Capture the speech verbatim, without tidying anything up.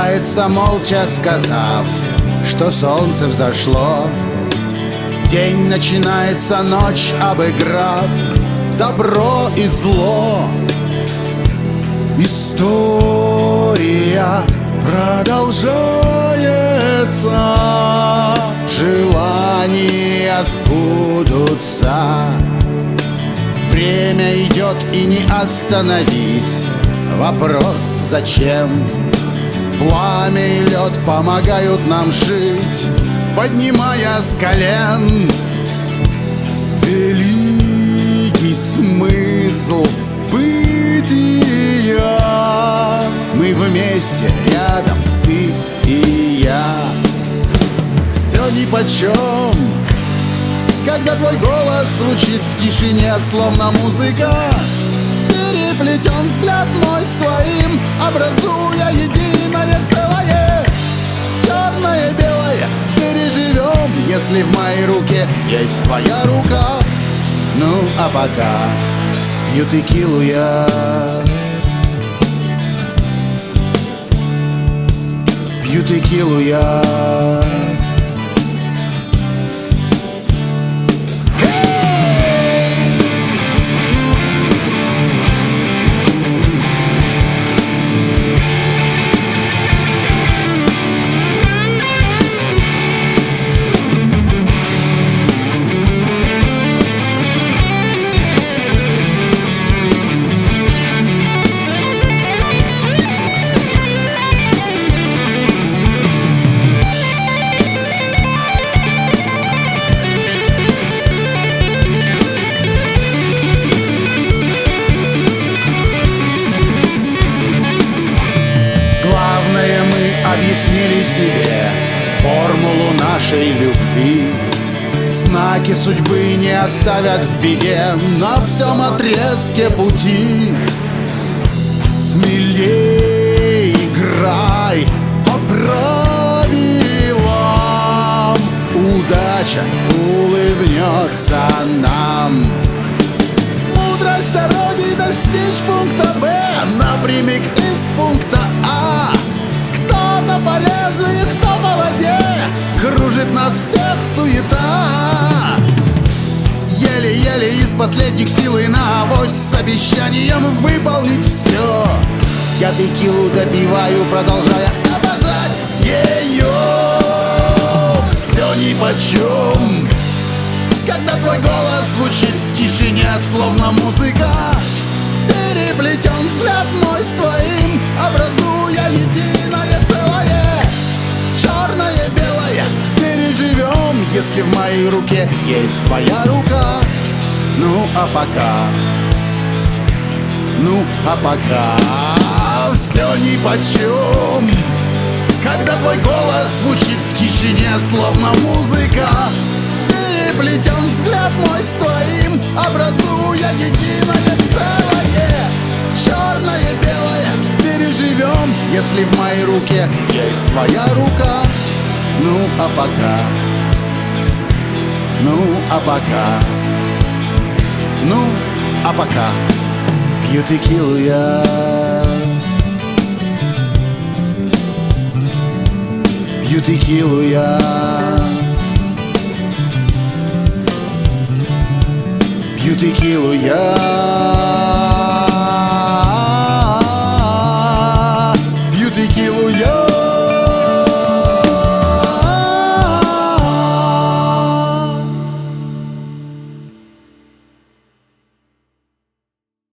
Улыбается, молча сказав, что солнце взошло. День начинается, ночь обыграв в добро и зло. История продолжается, желания сбудутся. Время идет и не остановить. Вопрос зачем? Пламя и лед помогают нам жить, поднимая с колен. Великий смысл бытия. Мы вместе, рядом, ты и я. Все нипочем, когда твой голос звучит в тишине, словно музыка. Переплетен взгляд мой с твоим, образуя единое целое. Черное, белое переживем, если в моей руке есть твоя рука. Ну а пока пью текилу я, пью текилу я. Объяснили себе формулу нашей любви. Знаки судьбы не оставят в беде на всем отрезке пути. Смелей играй по правилам, удача улыбнется нам. Мудрость дороги достичь пункта Б напрямик из пункта А. Кто-то по лезвию, кто по воде, кружит нас всех суета. Еле-еле из последних сил и на авось, с обещанием выполнить все. Я текилу допиваю, продолжая обожать ее. Все нипочем, когда твой голос звучит в тишине, словно музыка. Переплетен взгляд мой с твоим, образуя единое целое. Черное, белое переживем, если в моей руке есть твоя рука. Ну а пока, ну а пока все нипочем, когда твой голос звучит в тишине, словно музыка. Переплетен взгляд мой с твоим, образуя единое целое. Черное, белое переживем, если в моей руке есть твоя рука. Ну а пока, ну а пока, ну а пока пью текилу я, пью текилу я, пью текилу я.